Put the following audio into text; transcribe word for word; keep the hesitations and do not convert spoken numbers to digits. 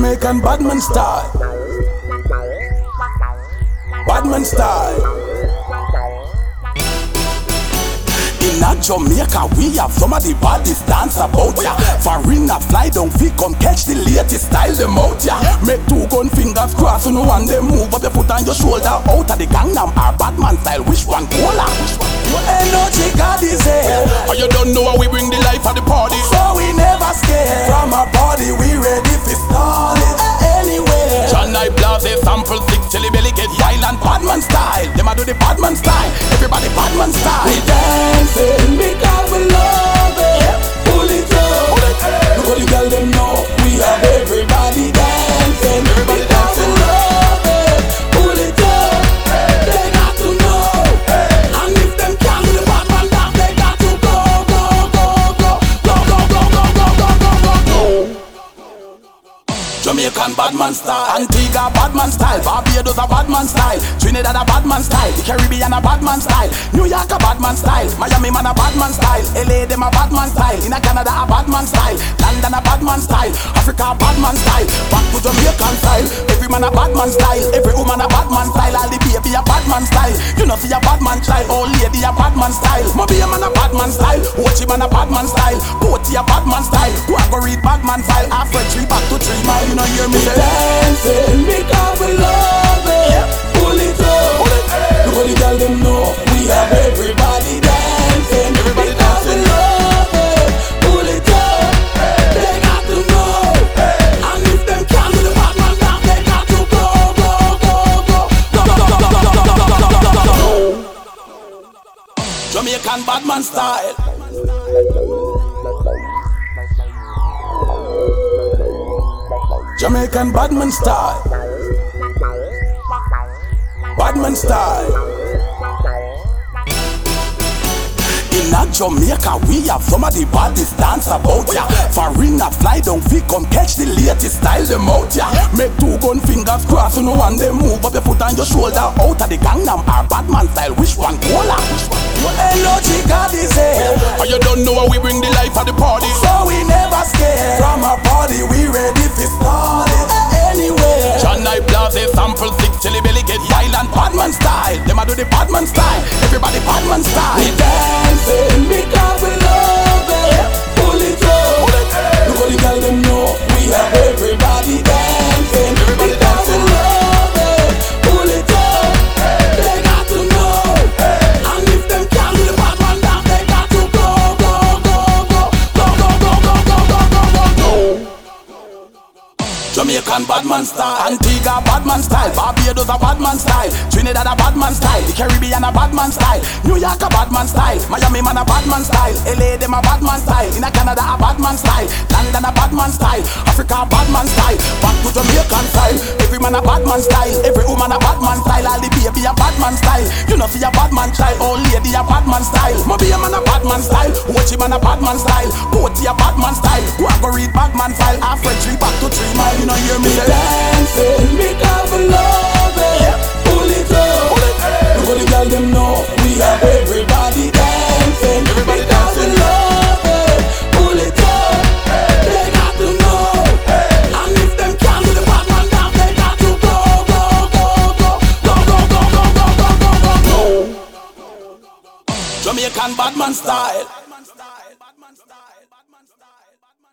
Jamaican badman style. Badman style. In a Jamaica, we have some of the baddest dance about ya. Foreign a fly down, we come catch the latest style them out ya. Make two gun fingers cross, you know, and then move up your foot on your shoulder. Out of the Gangnam or Batman style, which one cola? Energy God is here. Oh, you don't know how we bring the life of the party. So we never scared. From our body, we ready to start it anywhere. John I Blase sample six, chili belly get Violent Badman style. Them a do the Badman style. Everybody Badman style. We dancing because we love it. Pull it up. Look how the girl them know. We have everybody dancing. Everybody because dancing. we love it. Pull it up. They got to know. And if them can't do the Badman dance, they got to go, go, go, go, go, go, go, go, go, go, go, go, go. Jamaican Badman style, Antigua Badman style, Barbados a Badman style, Trinidad a Badman style, the Caribbean a Badman style, New York a Badman style, Miami man a Badman style, L A them a Badman style, in a Canada a Badman style, London a Badman style, Africa a Badman style, back to Jamaican style, every man a Badman style, every woman a Badman style, all the baby a Badman style, you know see a Badman style, old lady a Badman style, Moby a man a Badman style, Ochi man a Badman style, Poti a Badman style, who a go read Badman file, after three back to three mile, you know hear me say. Dancing because we love it. Pull it up. Look how the girl them know. We have everybody dancing. Everybody because dancing. we love it. Pull it up. They got to know. And if them can't do the Badman dance, they got to go, go, go, go, go, go, go, go, go, go, go. Jamaican Badman style. Jamaican Badman style. Badman style. In a Jamaica, we have some of the baddest dance about ya. Foreign a fly down, we come catch the latest style them out ya. Make two gun fingers cross, you know, and then move up your foot on your shoulder. Out of the Gangnam or Batman style, which one cola? Energy God is here. Oh, you don't know how we bring the life of the party. So we never scared. From our body, we ready to start it anywhere. John I Blase sample six, chili belly get Violent Badman style. Them a do the Badman style. Everybody Badman style. We dancing because we love it. Pull it up. Look how the girl them know. We have everybody dancing. Everybody because dancing. we love it. Pull it up. They got to know. And if them can't do the Badman dance, they got to go, go, go, go, go, go, go, go, go, go, go, go, go. Jamaican Badman style, Antigua Badman style, Barbados a Badman style, Trinidad a Badman style, the Caribbean a Badman style, New York a Badman style, Miami man a Badman style, L A them a Badman style, in a Canada a Badman style, London a Badman style, Africa a Badman style, back to Jamaican style, every man a Badman style, every woman a Badman style, all the baby a Badman style, you know see a Badman style, old lady a Badman style, Moby a man a Badman style, Ochi man a Badman style, Poti a Badman style, who a go read Badman file, after three back to three mile, you know hear me We say. dancing because we love it. Pull it up. Look how the girl them know. We have everybody dancing. Everybody because dancing. we love it. Pull it up. They got to know. And if them can't do the Badman dance, they got to go, go, go, go, go, go, go, go, go, go, go, go. Jamaican Badman style.